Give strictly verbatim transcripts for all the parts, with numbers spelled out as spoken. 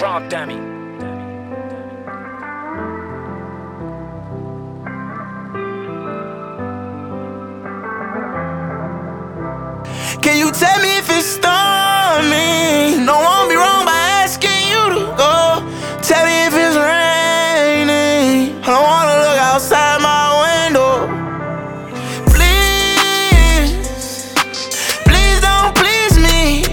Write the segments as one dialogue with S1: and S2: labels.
S1: Trump dummy.
S2: Can you tell me if it's stormy? No one be wrong by asking you to go. Tell me if it's raining. I don't wanna look outside my window. Please, please don't please me.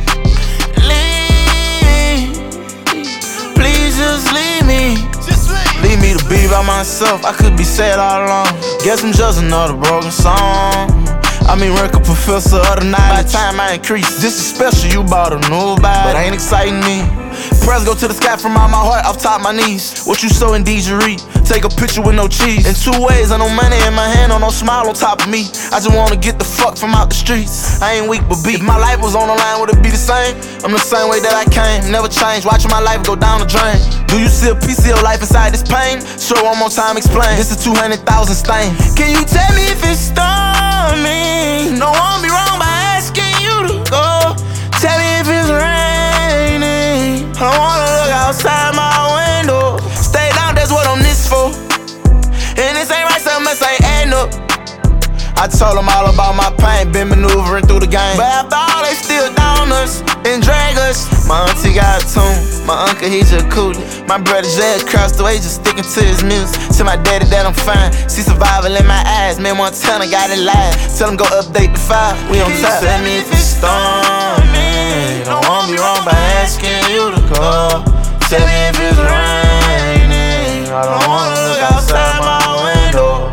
S2: Leave, please just leave me.
S3: Just leave.
S2: Leave me to be by myself. I could be sad all along. Guess I'm just another broken song. I mean, Rick, a professor of the night. By the time I increase, this is special, you bought a new bag, but ain't exciting me. Prayers go to the sky from out my heart, off top my knees. What you sow indeed you reap. Take a picture with no cheese. In two ways, I no money in my hand, or no smile on top of me. I just wanna get the fuck from out the streets. I ain't weak but beat. If my life was on the line, would it be the same? I'm the same way that I came, never change. Watching my life go down the drain. Do you see a piece of your life inside this pain? Sure, one more time, explain. This is two hundred thousand stain. Can you tell me if it's stormy? No one be wrong by asking you to go. Tell me if it's raining. I don't wanna look outside my window. Stay down, that's what I'm this for. And this ain't right, something else ain't adding up. I told them all about my pain, been maneuvering through the game. But after all, they still down us and drag us. My auntie got a tune, my uncle he just coolie. My brother just crossed the way, just sticking to his music. Tell my daddy that I'm fine, see survival in my eyes. Man, Montana got it live, tell him go update the file. We on top. Tell me if it's stormy. Don't wanna be wrong by asking you to go. Tell me if it's raining. I don't wanna look outside my window.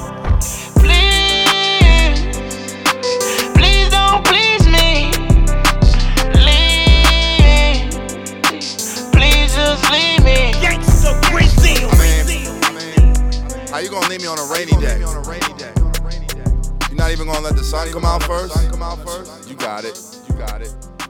S3: How you gonna leave me on a rainy day? You're not even gonna let the sun come out first? You got it. You got it.